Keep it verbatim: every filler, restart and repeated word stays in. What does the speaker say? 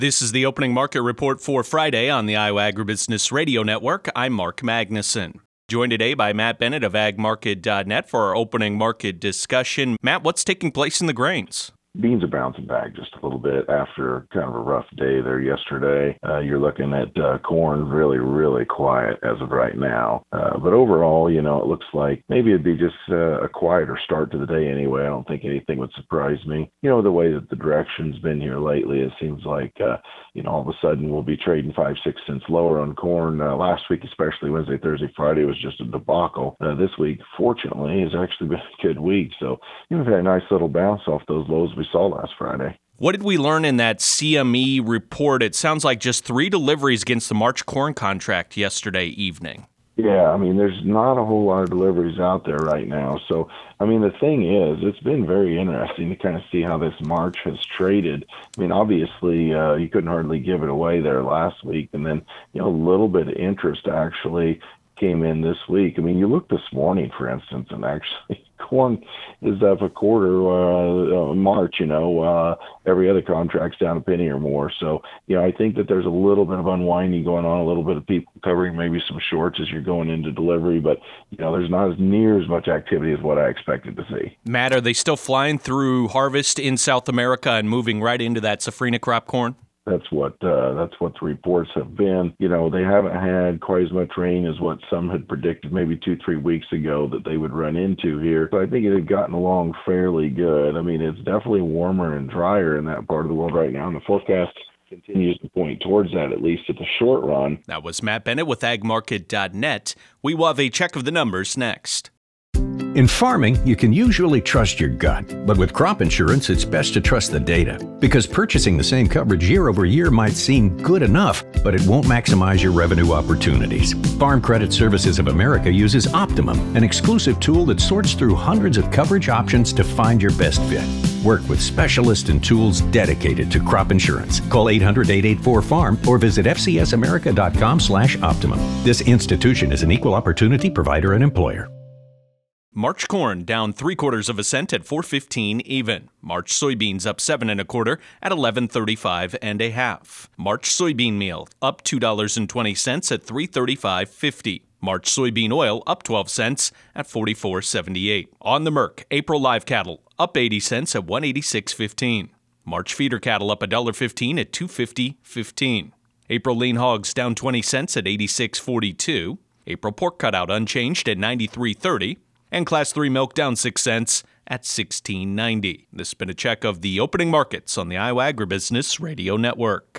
This is the opening market report for Friday on the Iowa Agribusiness Radio Network. I'm Mark Magnuson. Joined today by Matt Bennett of ag market dot net for our opening market discussion. Matt, what's taking place in the grains? Beans are bouncing back just a little bit after kind of a rough day there yesterday. Uh, you're looking at uh, corn really, really quiet as of right now. Uh, but overall, you know, it looks like maybe it'd be just uh, a quieter start to the day anyway. I don't think anything would surprise me. You know, the way that the direction's been here lately, it seems like, uh, you know, all of a sudden we'll be trading five, six cents lower on corn. Uh, last week, especially Wednesday, Thursday, Friday, was just a debacle. Uh, this week, fortunately, has actually been a good week. So, you know, we've had a nice little bounce off those lows we saw last Friday. What did we learn in that C M E report? It sounds like just three deliveries against the March corn contract yesterday evening. Yeah, I mean, there's not a whole lot of deliveries out there right now. So, I mean, the thing is, it's been very interesting to kind of see how this March has traded. I mean, obviously, uh, you couldn't hardly give it away there last week. And then, you know, a little bit of interest actually came in this week. I mean, you look this morning, for instance, and actually corn is up a quarter, uh, uh, March, you know, uh, every other contract's down a penny or more. So, you know, I think that there's a little bit of unwinding going on, a little bit of people covering maybe some shorts as you're going into delivery, but, you know, there's not as near as much activity as what I expected to see. Matt, are they still flying through harvest in South America and moving right into that safrinha crop corn? That's what uh, that's what the reports have been. You know, they haven't had quite as much rain as what some had predicted maybe two, three weeks ago that they would run into here. So I think it had gotten along fairly good. I mean, it's definitely warmer and drier in that part of the world right now, and the forecast continues to point towards that, at least at the short run. That was Matt Bennett with ag market dot net. We will have a check of the numbers next. In farming, you can usually trust your gut, but with crop insurance, it's best to trust the data. Because purchasing the same coverage year over year might seem good enough, but it won't maximize your revenue opportunities. Farm Credit Services of America uses Optimum, an exclusive tool that sorts through hundreds of coverage options to find your best fit. Work with specialists and tools dedicated to crop insurance. Call eight hundred, eight eight four, farm or visit f c s america dot com slash optimum. This institution is an equal opportunity provider and employer. March corn down three quarters of a cent at four fifteen even. March soybeans up seven and a quarter at eleven thirty-five and a half. March soybean meal up two dollars and twenty cents at three thirty-five fifty. March soybean oil up twelve cents at forty-four seventy-eight. On the Merc, April live cattle up eighty cents at one eighty-six fifteen. March feeder cattle up one dollar fifteen at two fifty fifteen. April lean hogs down twenty cents at eighty-six forty-two. April pork cutout unchanged at ninety-three thirty. And Class three milk down six cents at sixteen ninety. This has been a check of the opening markets on the Iowa Agribusiness Radio Network.